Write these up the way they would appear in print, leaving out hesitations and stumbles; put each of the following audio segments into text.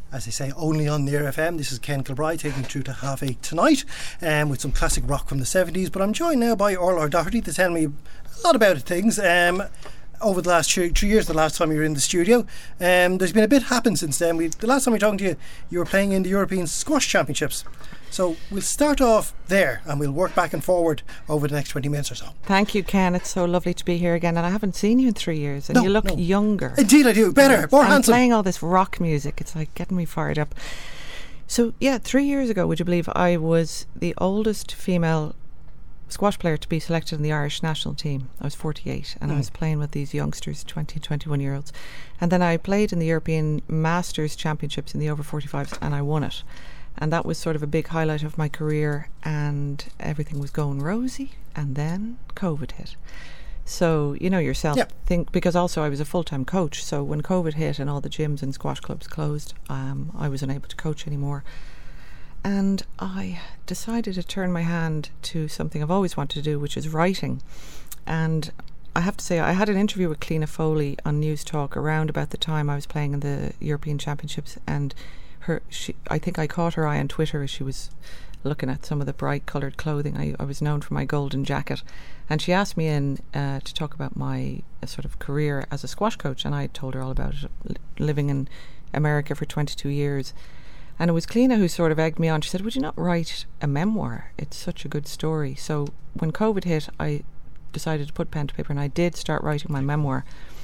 as they say, only on Near FM. This is Ken Kilbride taking you through to 8:30 tonight, with some classic rock from the 70s. But I'm joined now by Orla O'Doherty to tell me a lot about things. Over the last 3 years, the last time you were in the studio, there's been a bit happened since then. The last time we were talking to you, you were playing in the European Squash Championships. So we'll start off there and we'll work back and forward over the next 20 minutes or so. Thank you, Ken. It's so lovely to be here again, and I haven't seen you in 3 years, and you look younger. Indeed I do. Better, more handsome. Playing all this rock music, it's like getting me fired up. So yeah, 3 years ago, would you believe, I was the oldest female squash player to be selected in the Irish national team. I was 48 and I was playing with these youngsters, 20, 21 year olds, and then I played in the European Masters Championships in the over 45s and I won it. And that was sort of a big highlight of my career, and everything was going rosy, and then COVID hit. So you know yourself, think, because also I was a full-time coach, so when COVID hit and all the gyms and squash clubs closed, I was unable to coach anymore, and I decided to turn my hand to something I've always wanted to do, which is writing. And I have to say, I had an interview with Cliona Foley on News Talk around about the time I was playing in the European Championships, and I think I caught her eye on Twitter as she was looking at some of the bright coloured clothing. I was known for my golden jacket, and she asked me in to talk about my sort of career as a squash coach, and I told her all about it, living in America for 22 years. And it was Cliona who sort of egged me on. She said, would you not write a memoir? It's such a good story. So when COVID hit, I decided to put pen to paper, and I did start writing my memoir.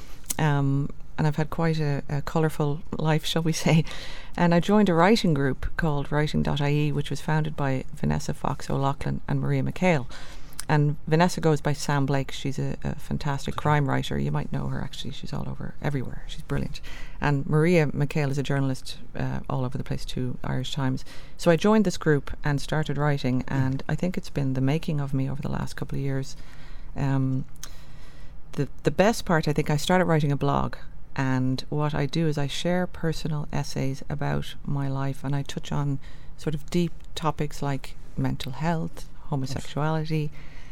And I've had quite a colourful life, shall we say. And I joined a writing group called Writing.ie, which was founded by Vanessa Fox O'Loughlin and Maria McHale. And Vanessa goes by Sam Blake. She's a fantastic crime writer. You might know her, actually. She's all over, everywhere. She's brilliant. And Maria McHale is a journalist all over the place too, Irish Times. So I joined this group and started writing, and I think it's been the making of me over the last couple of years. The best part, I think, I started writing a blog. And what I do is I share personal essays about my life, and I touch on sort of deep topics like mental health, homosexuality,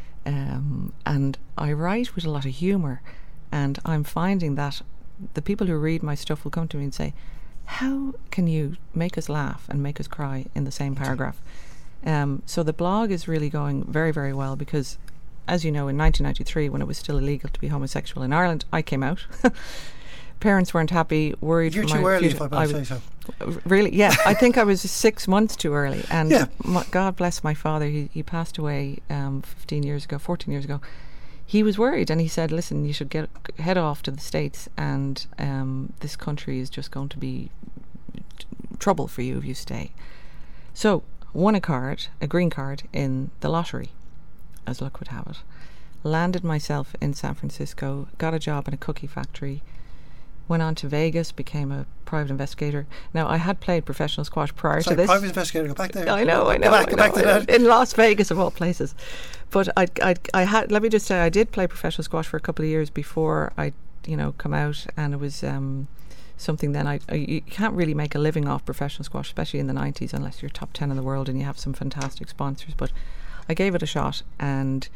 and I write with a lot of humour. And I'm finding that the people who read my stuff will come to me and say, how can you make us laugh and make us cry in the same paragraph? So the blog is really going very, very well, because, as you know, in 1993, when it was still illegal to be homosexual in Ireland, I came out. Parents weren't happy, worried. You're too early, if I might say so. Really, yeah. I think I was 6 months too early. And God bless my father, he passed away 14 years ago. He was worried, and he said, listen, you should head off to the States, and this country is just going to be trouble for you if you stay. So, won a green card in the lottery, as luck would have it. Landed myself in San Francisco, got a job in a cookie factory, went on to Vegas, became a private investigator. Now, I had played professional squash prior to this. Private investigator, go back there. I know. Go back to that. In Las Vegas, of all places. But I had, let me just say, I did play professional squash for a couple of years before I, come out, and it was something then you can't really make a living off professional squash, especially in the 90s, unless you're top 10 in the world and you have some fantastic sponsors. But I gave it a shot, and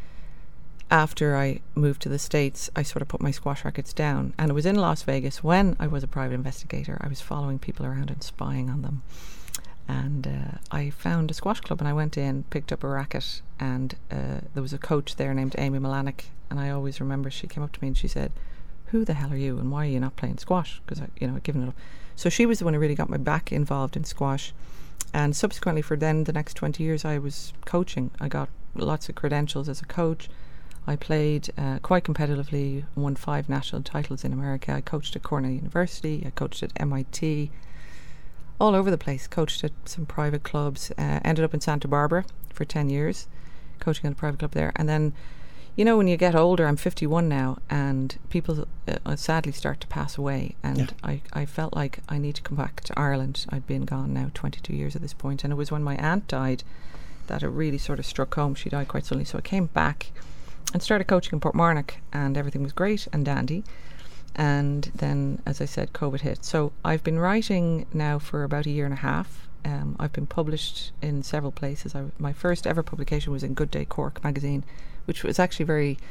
after I moved to the States, I sort of put my squash rackets down. And it was in Las Vegas when I was a private investigator. I was following people around and spying on them. And I found a squash club, and I went in, picked up a racket, and there was a coach there named Amy Milanick. And I always remember she came up to me and she said, who the hell are you, and why are you not playing squash? Because I'd given it up. So she was the one who really got me back involved in squash. And subsequently, for then the next 20 years, I was coaching. I got lots of credentials as a coach. I played quite competitively, won 5 national titles in America. I coached at Cornell University, I coached at MIT, all over the place. Coached at some private clubs, ended up in Santa Barbara for 10 years, coaching at a private club there. And then, when you get older, I'm 51 now, and people sadly start to pass away. And I felt like I need to come back to Ireland. I'd been gone now 22 years at this point, and it was when my aunt died that it really sort of struck home. She died quite suddenly, so I came back and started coaching in Portmarnock, and everything was great and dandy. And then, as I said, COVID hit. So I've been writing now for about a year and a half. I've been published in several places. My first ever publication was in Good Day Cork magazine, which was actually very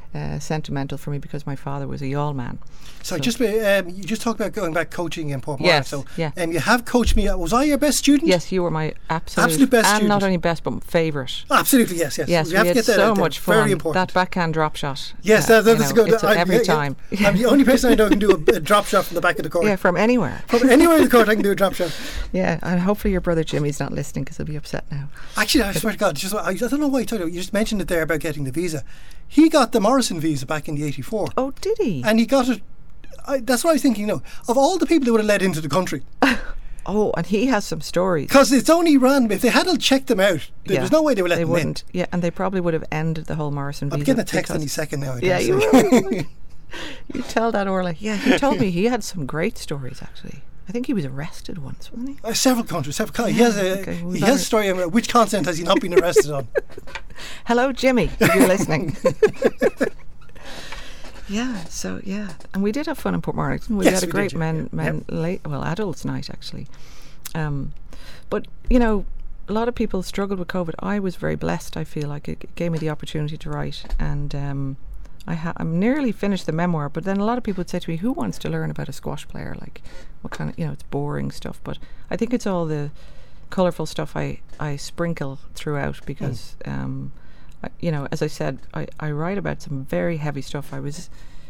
sentimental for me because my father was a yawl man. So just you just talked about going back coaching in Portmarnock. Yes, So yeah. you have coached me. Was I your best student? Yes, you were my Absolute best and student. not only best but favourite. Absolutely, yes. Yes, we have we to had get that so out there. much fun. Very important. That backhand drop shot. Yes, that's good. It's every time. I'm the only person I know who can do a drop shot from the back of the court. Yeah, from anywhere. From anywhere in the court, I can do a drop shot. Yeah, and hopefully your brother Jimmy's not listening because he'll be upset now. Actually, I swear to God, I don't know why I told you. You just mentioned it there about getting the visa. He got the Morrison visa back in the '84. Oh, did he? And he got it. That's what I was thinking. Of all the people that would have let into the country. Oh, and he has some stories. Because it's only random. If they hadn't checked them out, there's no way they would let them wouldn't. in. Yeah, and they probably would have ended the whole Morrison visa. I'm getting a text any second now. Yeah, you will. You tell that Orla. Yeah, he told me he had some great stories, actually. I think he was arrested once, wasn't he? Several countries. He has a story about which continent has he not been arrested on. Hello, Jimmy, if you're listening. Yeah, and we did have fun in Portmarnock, didn't we? Yes, we had a great adults night, actually. But, a lot of people struggled with COVID. I was very blessed, I feel like. It gave me the opportunity to write, and I'm nearly finished the memoir, but then a lot of people would say to me, who wants to learn about a squash player? Like, what kind of, it's boring stuff. But I think it's all the colourful stuff I sprinkle throughout because, as I said, I write about some very heavy stuff. I was,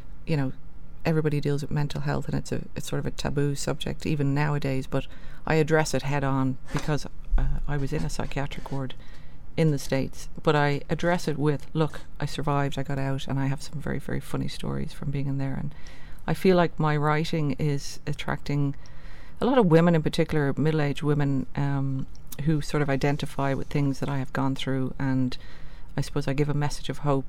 everybody deals with mental health and it's sort of a taboo subject even nowadays, but I address it head on because I was in a psychiatric ward in the States, but I address it with, look, I survived, I got out, and I have some very, very funny stories from being in there. And I feel like my writing is attracting a lot of women, in particular middle-aged women, who sort of identify with things that I have gone through, and I suppose I give a message of hope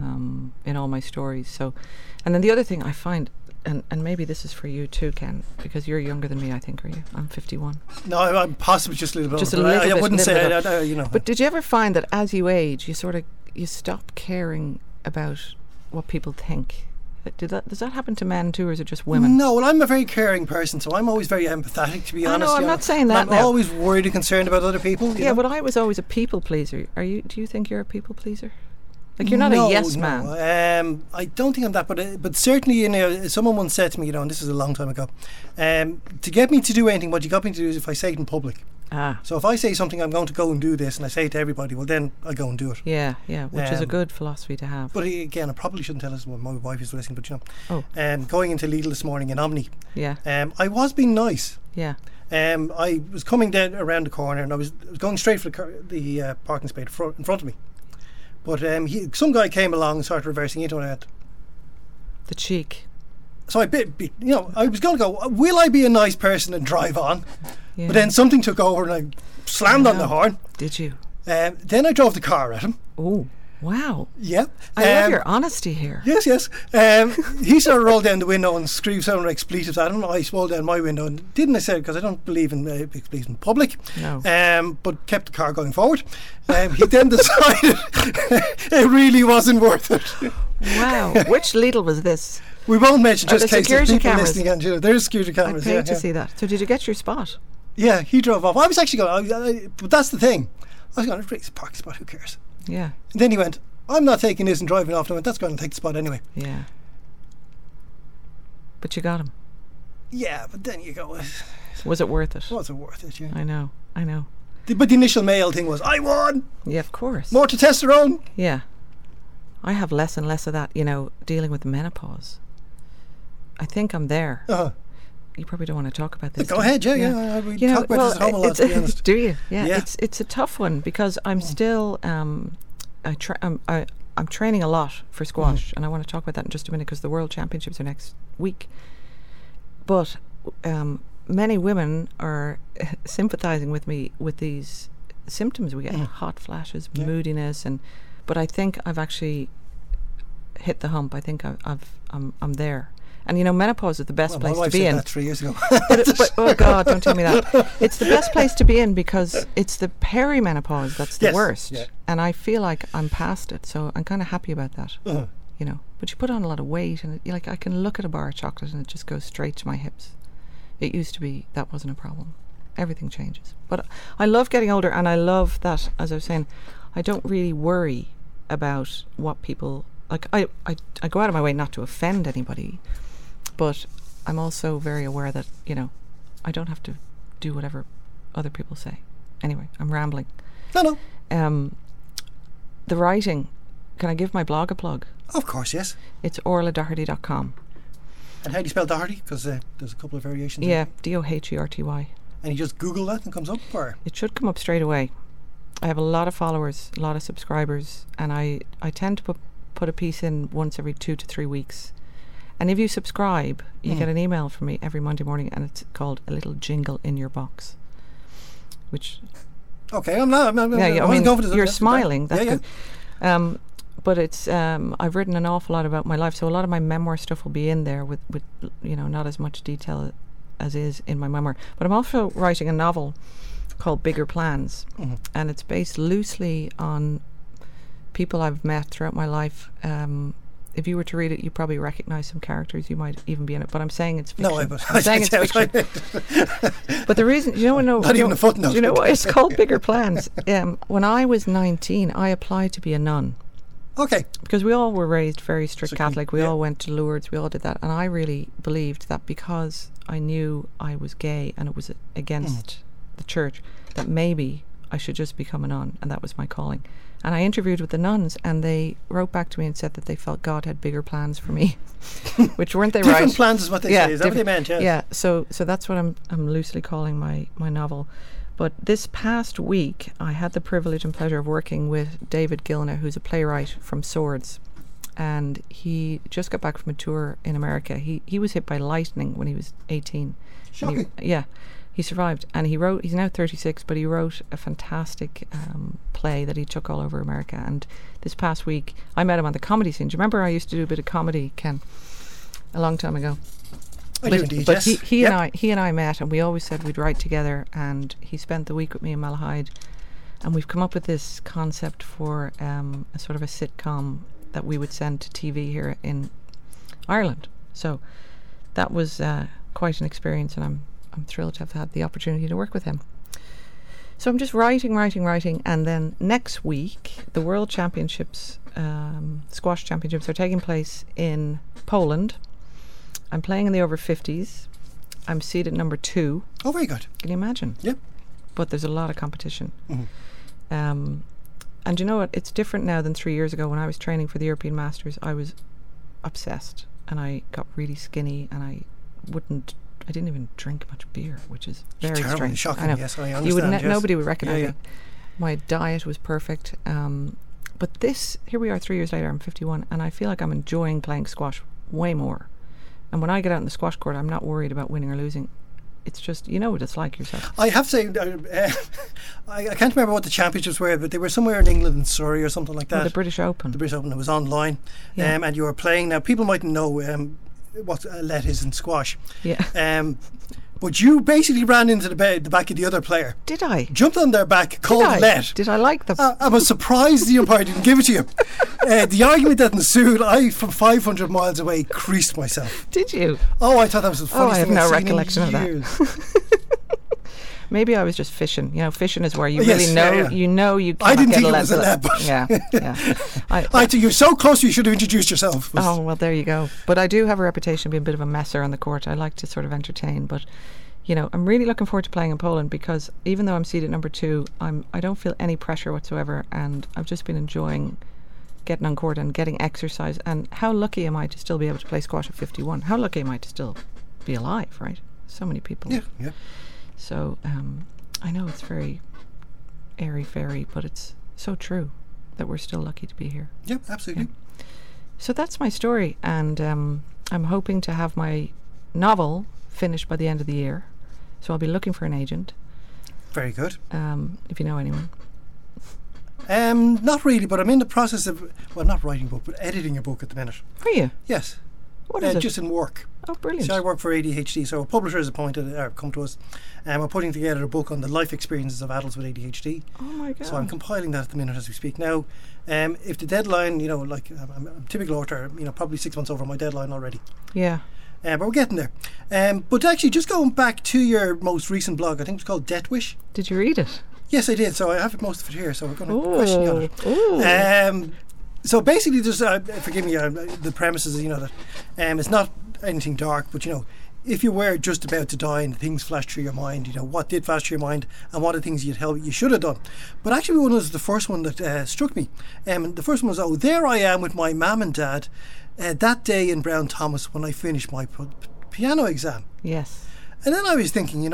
in all my stories. So, and then the other thing I find, and maybe this is for you too, Ken, because you're younger than me, I think, are you? I'm 51. No, I'm possibly just a little bit just older. A little I bit, wouldn't say, But did you ever find that as you age, you stop caring about what people think? Does that happen to men too, or is it just women? No, well, I'm a very caring person, so I'm always very empathetic, to be honest. No, I'm not saying that. I'm always worried and concerned about other people. Yeah, but I was always a people pleaser. Do you think you're a people pleaser? Like, you're not a yes man. I don't think I'm that, but certainly, someone once said to me, and this is a long time ago, to get me to do anything, what you got me to do is if I say it in public. So if I say something, I'm going to go and do this, and I say it to everybody, well, then I go and do it. Yeah, which is a good philosophy to have. But again, I probably shouldn't tell this when my wife is listening, but going into Lidl this morning in Omni, I was being nice. Yeah. I was coming down around the corner, and I was going straight for the parking space in front of me. But some guy came along and started reversing into it. The cheek. So I was going to go, will I be a nice person and drive on? Yeah. But then something took over and I slammed on the horn. Did you? Then I drove the car at him. Oh, wow. Yeah. I love your honesty here. Yes. He sort of rolled down the window and screamed some expletives at him. I rolled down my window and didn't I say it because I don't believe in expletives in public. No. But kept the car going forward. He then decided it really wasn't worth it. Wow. Which Lidl was this? We won't mention just in case there's people cameras. listening. And, there's security cameras. I paid to see that. So did you get your spot? Yeah, he drove off. I was actually going, but that's the thing. I was going, it's a parking spot, who cares? Yeah. And then he went, I'm not taking this and driving off. And I went, that's going to take the spot anyway. Yeah. But you got him. Yeah, but then you go, was it worth it? Was it worth it? Yeah. I know. But the initial male thing was, I won! Yeah, of course. More testosterone? Yeah. I have less and less of that, dealing with menopause. I think I'm there. You probably don't want to talk about this. Go ahead, yeah. We talk about this at home a lot, to be honest. Do you? Yeah. It's a tough one because I'm still I'm training a lot for squash, and I want to talk about that in just a minute because the World Championships are next week. But many women are sympathising with me with these symptoms we get: hot flashes, moodiness, but I think I've actually hit the hump. I think I'm there. And menopause is the best place to be in. My wife said that 3 years ago. but oh God, don't tell me that. It's the best place to be in because it's the perimenopause that's the worst. Yeah. And I feel like I'm past it, so I'm kind of happy about that. But you put on a lot of weight, and I can look at a bar of chocolate and it just goes straight to my hips. It used to be that wasn't a problem. Everything changes. But I love getting older, and I love that, as I was saying, I don't really worry about what people like I go out of my way not to offend anybody, but I'm also very aware that, you know, I don't have to do whatever other people say. Anyway, I'm rambling. No. The writing, can I give my blog a plug? Of course, yes. It's orladoherty.com. And how do you spell Doherty? Because there's a couple of variations. Yeah, Doherty. And you just Google that and it comes up, or? It should come up straight away. I have a lot of followers, a lot of subscribers, and I tend to put a piece in once every 2 to 3 weeks. And if you subscribe, you get an email from me every Monday morning, and it's called A Little Jingle in Your Box. Which... Okay, I'm not... I mean, confident. You're smiling. That's yeah. good. But it's... I've written an awful lot about my life, so a lot of my memoir stuff will be in there with you know, not as much detail as is in my memoir. But I'm also writing a novel called Bigger Plans, and it's based loosely on people I've met throughout my life. If you were to read it, you probably recognise some characters. You might even be in it. But I'm saying it's fiction. No, I'm saying it's fiction. But the reason, not even a footnote. Do you know why it's called Bigger Plans? When I was 19, I applied to be a nun. Okay. Because we all were raised very strict Catholic. We all went to Lourdes. We all did that. And I really believed that because I knew I was gay and it was against the church, that maybe I should just become a nun, and that was my calling. And I interviewed with the nuns, and they wrote back to me and said that they felt God had bigger plans for me, which weren't they right? Different plans is what they say. Is that what they meant? Yes. Yeah. So that's what I'm loosely calling my novel. But this past week, I had the privilege and pleasure of working with David Gilner, who's a playwright from Swords, and he just got back from a tour in America. He was hit by lightning when he was 18. Shocking. He survived, and he's now 36, but he wrote a fantastic play that he took all over America. And this past week, I met him on the comedy scene. Do you remember I used to do a bit of comedy, Ken, a long time ago? I do indeed, but yes. he and I met, and we always said we'd write together, and he spent the week with me in Malahide, and we've come up with this concept for a sort of a sitcom that we would send to TV here in Ireland. So that was quite an experience, and I'm thrilled to have had the opportunity to work with him. So I'm just writing, and then next week the World Championships, squash championships, are taking place in Poland. I'm playing in the over 50s. I'm seeded number 2. Oh, very good. Can you imagine? Yep. But there's a lot of competition. And you know what? It's different now than 3 years ago. When I was training for the European Masters, I was obsessed, and I got really skinny, and I didn't even drink much beer, which is very strange. Shocking. I know. Yes, I understand. Nobody would recognise it. My diet was perfect. But here we are 3 years later, I'm 51, and I feel like I'm enjoying playing squash way more. And when I get out in the squash court, I'm not worried about winning or losing. It's just, you know what it's like yourself. I have to say, I can't remember what the championships were, but they were somewhere in England, in Surrey or something like that. The British Open. The British Open, it was online. And you were playing. Now, people mightn't know what a let is in squash. Yeah. But you basically ran into the back of the other player. Did I? Jumped on their back, called let. Did I like them? I was surprised the umpire didn't give it to you. The argument that ensued, I, from 500 miles away, creased myself. Did you? Oh, I thought that was the funniest thing I've seen in years. I have no recollection of that. Maybe I was just fishing. You know, fishing is where you really know, you know you can't I didn't get think a it was a let, but... Yeah. I think you're so close you should have introduced yourself. Oh, well, there you go. But I do have a reputation of being a bit of a messer on the court. I like to sort of entertain, but... You know, I'm really looking forward to playing in Poland, because even though I'm seeded number 2, I don't feel any pressure whatsoever, and I've just been enjoying getting on court and getting exercise. And how lucky am I to still be able to play squash at 51? How lucky am I to still be alive, right? So many people. Yeah. So I know it's very airy-fairy, but it's so true that we're still lucky to be here. Yeah, absolutely. Yeah. So that's my story, and I'm hoping to have my novel finished by the end of the year. So I'll be looking for an agent. Very good. If you know anyone. Not really, but I'm in the process of, well, not writing a book, but editing a book at the minute. Are you? Yes. What is it? Just in work. Oh, brilliant. So I work for ADHD, so a publisher has come to us, and we're putting together a book on the life experiences of adults with ADHD. Oh my God. So I'm compiling that at the minute as we speak. Now, if the deadline, you know, like I'm a typical author, you know, probably 6 months over my deadline already. Yeah. But we're getting there. But actually, just going back to your most recent blog, I think it's called Death Wish. Did you read it? Yes, I did. So I have most of it here. So we're going to question you on it. So basically, there's forgive me, the premise is that it's not anything dark, but if you were just about to die and things flashed through your mind, what did flash through your mind and what are things you should have done. But actually, one was the first one that struck me. The first one was, there I am with my mum and dad that day in Brown Thomas when I finished my piano exam. Yes. And then I was thinking,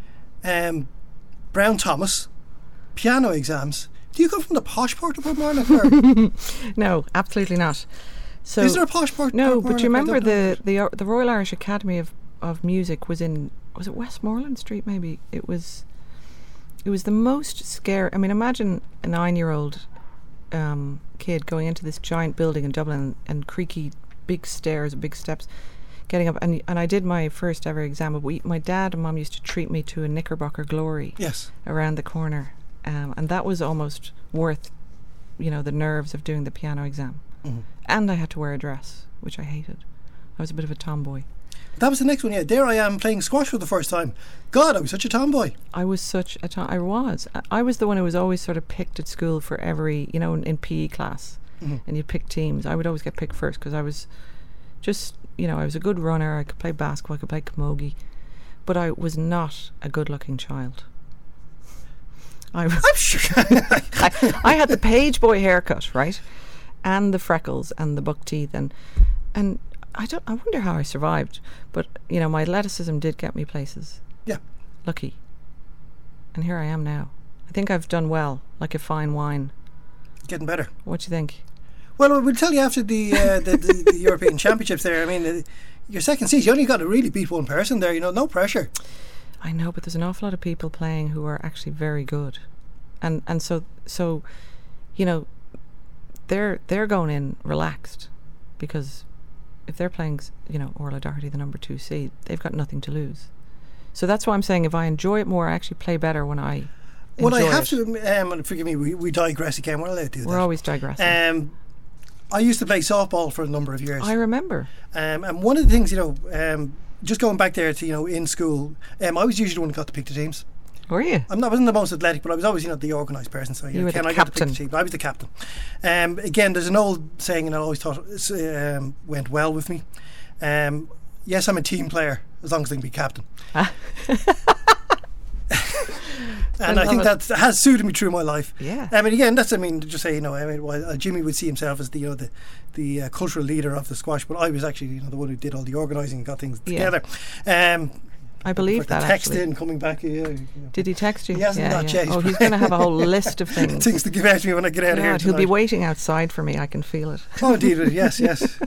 Brown Thomas, piano exams. Do you come from the posh part of Portmarnock? No, absolutely not. So is there a posh part? No, but you remember the Royal Irish Academy of Music was it Westmoreland Street? Maybe it was the most scary. I mean, imagine a 9-year-old kid going into this giant building in Dublin and creaky big stairs, big steps, getting up. And I did my first ever exam. My dad and mum used to treat me to a Knickerbocker Glory. Yes. Around the corner. And that was almost worth, the nerves of doing the piano exam. Mm-hmm. And I had to wear a dress, which I hated. I was a bit of a tomboy. That was the next one, yeah. There I am playing squash for the first time. God, I was such a tomboy. I was such a I was. I was the one who was always sort of picked at school for every, in PE class. Mm-hmm. And you'd pick teams. I would always get picked first because I was just, I was a good runner. I could play basketball. I could play camogie. But I was not a good-looking child. I'm sure. I had the page boy haircut, right, and the freckles and the buck teeth, and I wonder how I survived. But my athleticism did get me places. Yeah, lucky. And here I am now. I think I've done well, like a fine wine. Getting better. What do you think? Well, we'll tell you after the European Championships. There, I mean, your second season, you only got to really beat one person there. No pressure. I know, but there's an awful lot of people playing who are actually very good, and so they're going in relaxed, because if they're playing Orla Doherty, the number 2 seed, they've got nothing to lose. So that's why I'm saying if I enjoy it more, I actually play better when I enjoy I have to forgive me, we digress again. We're allowed to do that. We're always digressing. I used to play softball for a number of years. I remember. And one of the things just going back there to in school, I was usually the one who got to pick the teams. Were you? I wasn't the most athletic, but I was always the organised person. So you were the I got to pick the team. I was the captain. Again, there's an old saying, and I always thought went well with me. Yes, I'm a team player as long as I can be captain. And I think that has suited me through my life. Yeah. Again, just say, Jimmy would see himself as the cultural leader of the squash, but I was actually the one who did all the organising and got things together. I believe that text actually. In coming back. Did he text you? He hasn't not yet. Oh, he's going to have a whole list of things. Things to give out to me when I get out of here. He'll be waiting outside for me. I can feel it. Oh, indeed, yes.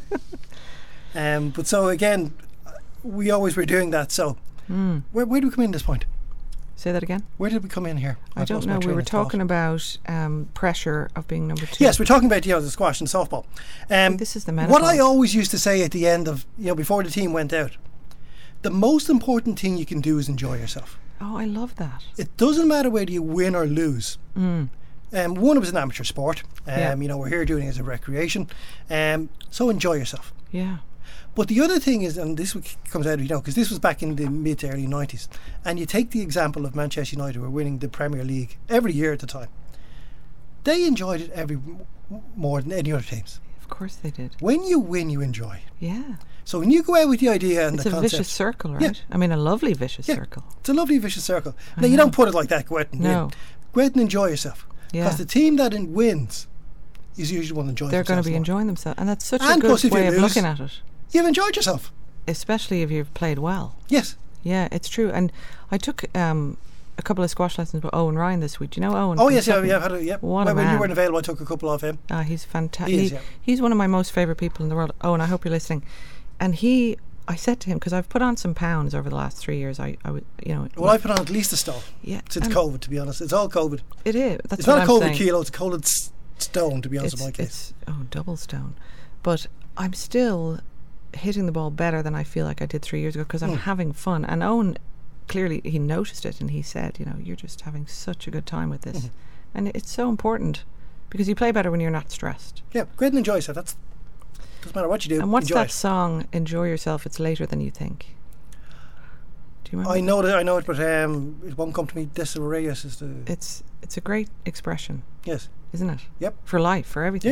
But so again, we always were doing that. So where do we come in at this point? Say that again. Where did we come in here? I don't know. We were talking about pressure of being number 2. Yes, we're talking about the squash and softball. This is the menopause. What I always used to say at the end of before the team went out, the most important thing you can do is enjoy yourself. Oh, I love that. It doesn't matter whether you win or lose. One, it was an amateur sport. We're here doing it as a recreation. So enjoy yourself. Yeah. But the other thing is, and this comes out of, because this was back in the mid to early 90s, and you take the example of Manchester United, who were winning the Premier League every year at the time. They enjoyed it more than any other teams. Of course they did. When you win, you enjoy. Yeah. So when you go out with the idea and it's the concept... It's a vicious circle, right? Yeah. I mean, a lovely vicious circle. It's a lovely vicious circle. Now, you don't put it like that, go out and win. Go out and enjoy yourself. Because the team that wins is usually one enjoying themselves. They're going to be enjoying themselves. And that's such a good way of looking at it. You've enjoyed yourself. Especially if you've played well. Yes. Yeah, it's true. And I took a couple of squash lessons with Owen Ryan this week. Do you know Owen? Oh, yes, I've had a... What a man. When you weren't available, I took a couple off him. He's fantastic. He's one of my most favourite people in the world. Owen, I hope you're listening. And I said to him, because I've put on some pounds over the last 3 years. I put on at least a stone. Yeah. Since COVID, to be honest. It's all COVID. It is. That's it's not a COVID kilo, it's a COVID stone, to be honest, in my case. Double stone. But I'm still hitting the ball better than I feel like I did 3 years ago because I'm having fun. And Owen, clearly, he noticed it and he said, you're just having such a good time with this. And it's so important because you play better when you're not stressed. Yeah, go ahead and enjoy yourself. Doesn't matter what you do. And what's that song, Enjoy Yourself, It's Later Than You Think? Do you remember? I know it, but it won't come to me. Desiree is the... It's a great expression. Yes. Isn't it? Yep. For life, for everything. Yeah.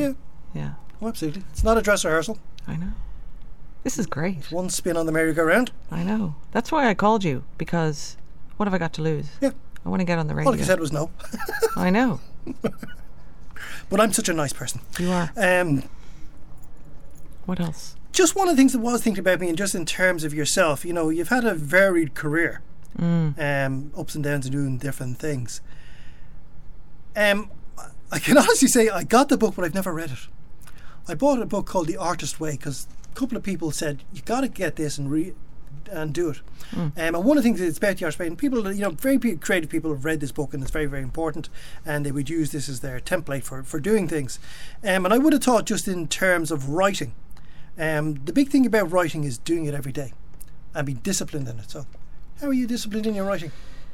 Yeah. Oh, absolutely. It's not a dress rehearsal. I know. This is great. One spin on the merry-go-round. I know. That's why I called you, because what have I got to lose? Yeah. I want to get on the radio. All I said was no. I know. But I'm such a nice person. You are. What else? Just one of the things that was thinking about me, and just in terms of yourself, you know, you've had a varied career, ups and downs and doing different things. I can honestly say I got the book, but I've never read it. I bought a book called The Artist Way because a couple of people said, you got to get this and do it. And one of the things that's about The Artist Way, and people, you know, very creative people have read this book, and it's very, very important, and they would use this as their template for doing things. And I would have thought, just in terms of writing, the big thing about writing is doing it every day and being disciplined in it. So how are you disciplined in your writing?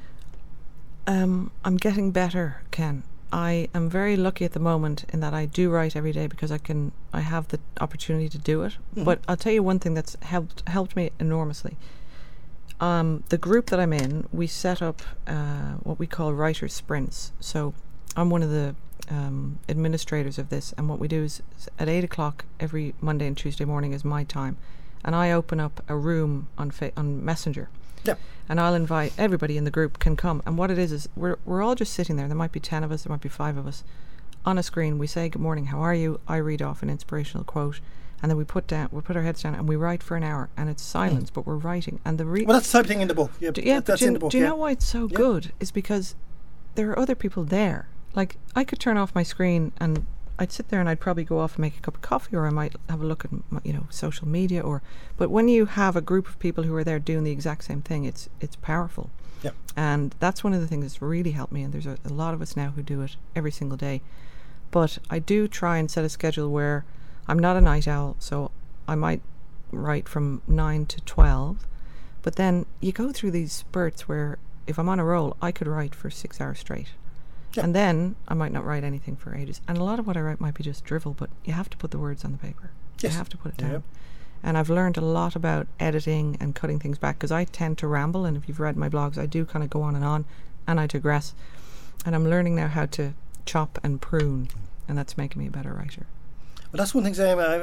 I'm getting better, Ken. I am very lucky at the moment in that I do write every day because I have the opportunity to do it. But I'll tell you one thing that's helped me enormously. The group that I'm in, we set up what we call writer sprints. So I'm one of the administrators of this, and what we do is at 8 o'clock every Monday and Tuesday morning is my time, and I open up a room on Messenger. Yeah. And I'll invite everybody in the group can come. And what it is we're all just sitting there. There might be 10 of us, there might be 5 of us. On a screen, we say, good morning, how are you? I read off an inspirational quote. And then we put our heads down and we write for an hour. And it's silence, but we're writing. And well, that's the type of thing in the book. Yeah, that's in the book. Do you know why it's so good? Is because there are other people there. Like, I could turn off my screen and I'd sit there and I'd probably go off and make a cup of coffee, or I might have a look at social media. But when you have a group of people who are there doing the exact same thing, it's powerful. Yeah. And that's one of the things that's really helped me. And there's a lot of us now who do it every single day. But I do try and set a schedule where I'm not a night owl, so I might write from 9 to 12. But then you go through these spurts where if I'm on a roll, I could write for 6 hours straight. Yeah. And then I might not write anything for ages. And a lot of what I write might be just drivel, but you have to put the words on the paper. Yes. You have to put it down. Yeah. And I've learned a lot about editing and cutting things back, because I tend to ramble, and if you've read my blogs, I do kind of go on, and I digress. And I'm learning now how to chop and prune, and that's making me a better writer. Well, that's one thing,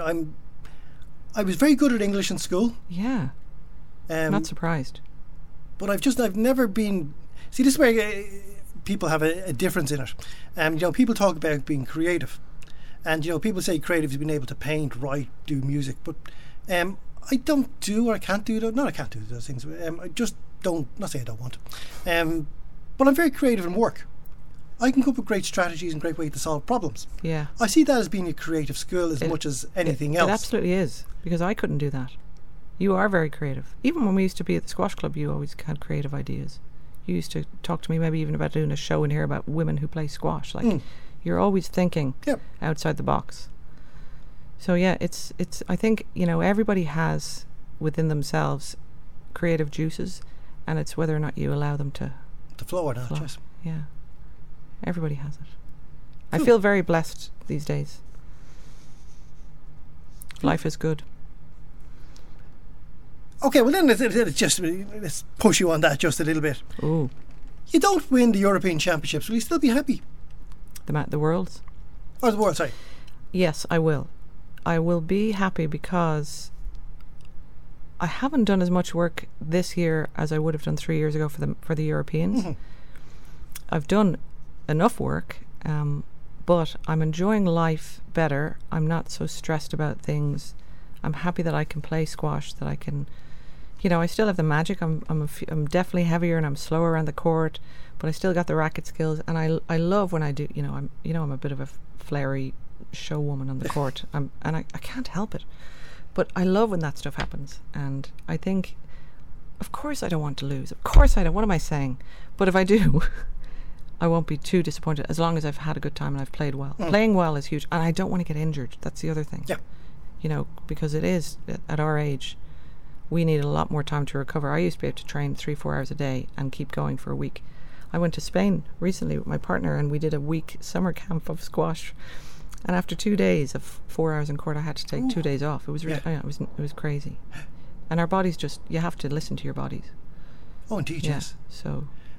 I was very good at English in school. Yeah. Not surprised. But I've never been... See, this is where... people have a difference in it. People talk about being creative, and people say creative is being able to paint, write, do music, but I don't do, or I can't do that. No, I can't do those things. I just don't. Not saying I don't want to, but I'm very creative in work. I can come up with great strategies and great ways to solve problems. Yeah, I see that as being a creative skill as much as anything else. It absolutely is, because I couldn't do that. You are very creative. Even when we used to be at the squash club, you always had creative ideas. You used to talk to me maybe even about doing a show in here about women who play squash. Like, you're always thinking outside the box. So yeah, it's. I think everybody has within themselves creative juices, and it's whether or not you allow them to flow or not. Yes. Yeah, everybody has it. I feel very blessed these days. Life is good. Okay, well then let's push you on that just a little bit. Ooh. You don't win the European Championships, will you still be happy? The Worlds? Or the World, sorry. Yes, I will. I will be happy because I haven't done as much work this year as I would have done 3 years ago for the Europeans. Mm-hmm. I've done enough work, but I'm enjoying life better. I'm not so stressed about things. I'm happy that I can play squash, that I can... I still have the magic. I'm definitely heavier and I'm slower around the court, but I still got the racket skills, and I love when I do. I'm a bit of a flary show woman on the court, and I can't help it, but I love when that stuff happens. And I think, of course, I don't want to lose. Of course, I don't. What am I saying? But if I do, I won't be too disappointed as long as I've had a good time and I've played well. Playing well is huge, and I don't want to get injured. That's the other thing. Yeah. Because it is at our age. We need a lot more time to recover. I used to be able to train 3-4 hours a day and keep going for a week. I went to Spain recently with my partner, and we did a week summer camp of squash. And after 2 days of 4 hours in court, I had to take 2 days off. It was it was crazy. And our bodies you have to listen to your bodies. Oh, indeed, yes. So.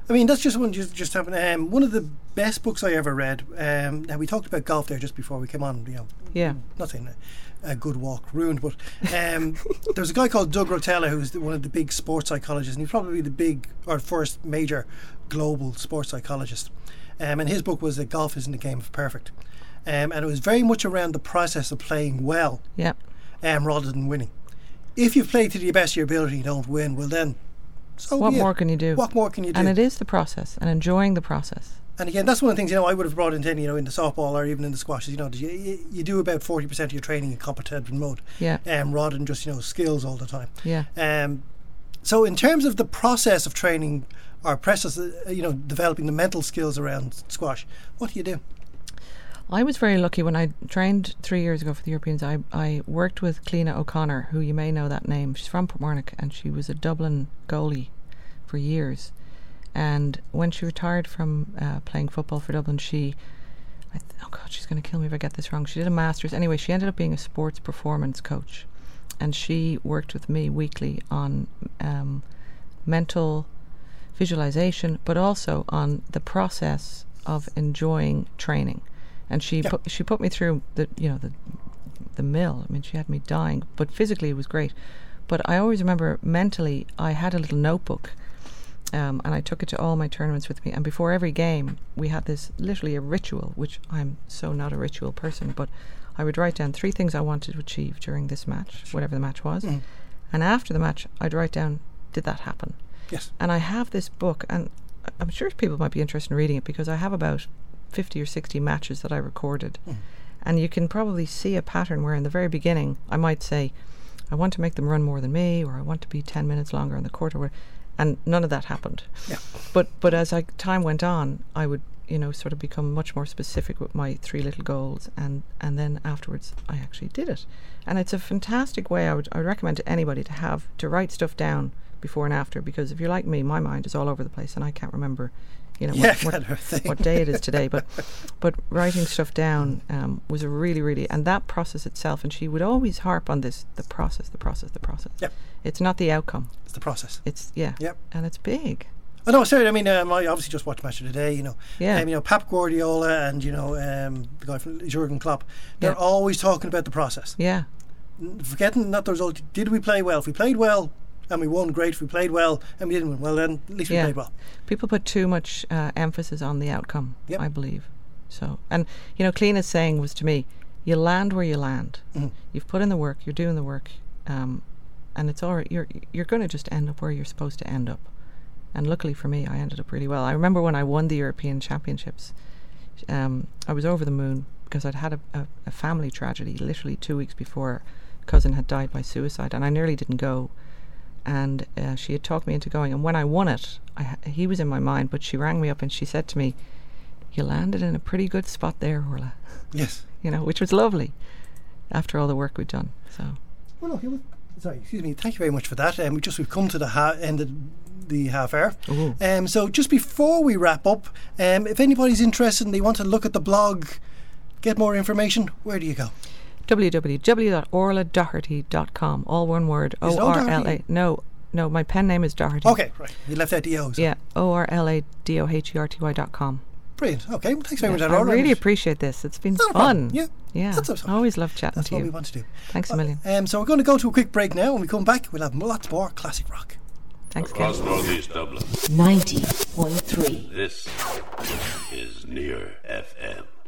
I mean, that's just one just happened. One of the best books I ever read. Now we talked about golf there just before we came on. Yeah. Nothing. A good walk ruined, but there's a guy called Doug Rotella who's one of the big sports psychologists, and he's probably the first major global sports psychologist. And his book was that golf isn't a game of perfect, and it was very much around the process of playing well, rather than winning. If you've played to the best of your ability and you don't win, well then, so what more can you do? What more can you do? And it is the process, and enjoying the process. And again, that's one of the things I would have brought into in the softball or even in the squashes. You do about 40% of your training in competitive mode, rather than just skills all the time. Yeah. So in terms of the process of training or process, developing the mental skills around squash, what do you do? I was very lucky when I trained 3 years ago for the Europeans. I worked with Cliona O'Connor, who you may know that name. She's from Portmarnock, and she was a Dublin goalie for years. And when she retired from playing football for Dublin, she's going to kill me if I get this wrong. She did a master's. Anyway, she ended up being a sports performance coach. And she worked with me weekly on mental visualization, but also on the process of enjoying training. And she put me through the mill. I mean, she had me dying, but physically it was great. But I always remember mentally, I had a little notebook. And I took it to all my tournaments with me. And before every game, we had this literally a ritual, which I'm so not a ritual person, but I would write down 3 things I wanted to achieve during this match, whatever the match was. Mm. And after the match, I'd write down, did that happen? Yes. And I have this book, and I'm sure people might be interested in reading it because I have about 50 or 60 matches that I recorded. Mm. And you can probably see a pattern where in the very beginning, I might say, I want to make them run more than me, or I want to be 10 minutes longer on the court, or whatever. And none of that happened. Yeah. But as time went on, I would sort of become much more specific with my 3 little goals, and then afterwards I actually did it. And it's a fantastic way. I would recommend to anybody to write stuff down before and after, because if you're like me, my mind is all over the place and I can't remember what day it is today. But writing stuff down was a really, and that process itself, and she would always harp on this, the process. Yep. It's not the outcome. It's the process. Yep. And it's big. Oh no, sorry. I mean, I obviously just watched Match of the Day. Pep Guardiola and the guy from Jurgen Klopp. They're always talking about the process. Yeah. Forgetting not the result. Did we play well? If we played well and we won, great. If we played well and we didn't win, well then at least we played well. People put too much emphasis on the outcome. Yep. I believe. So, and Cliona's saying was to me, you land where you land. Mm-hmm. You've put in the work. You're doing the work. And it's all right. You're going to just end up where you're supposed to end up. And luckily for me, I ended up really well. I remember when I won the European Championships, I was over the moon because I'd had a family tragedy literally 2 weeks before. A cousin had died by suicide, and I nearly didn't go. And she had talked me into going. And when I won it, he was in my mind, but she rang me up and she said to me, you landed in a pretty good spot there, Orla. Yes. Which was lovely after all the work we'd done. So. Well, no, sorry, excuse me. Thank you very much for that. We've come to the end of the half hour. So just before we wrap up, if anybody's interested and they want to look at the blog, get more information, where do you go? www.orladoherty.com, all one word. O-R-L-A. No, my pen name is Doherty. Okay, right. You left out the O. So. Yeah, ORLADOHERTY.com. Brilliant. Okay, well, thanks very much. I really appreciate this. It's been fun. Yeah. That's I always love chatting to you. That's what we want to do. Thanks a million. So we're going to go to a quick break now. When we come back, we'll have lots more classic rock. Thanks, Across Northeast Dublin. 90.3. This is Near FM.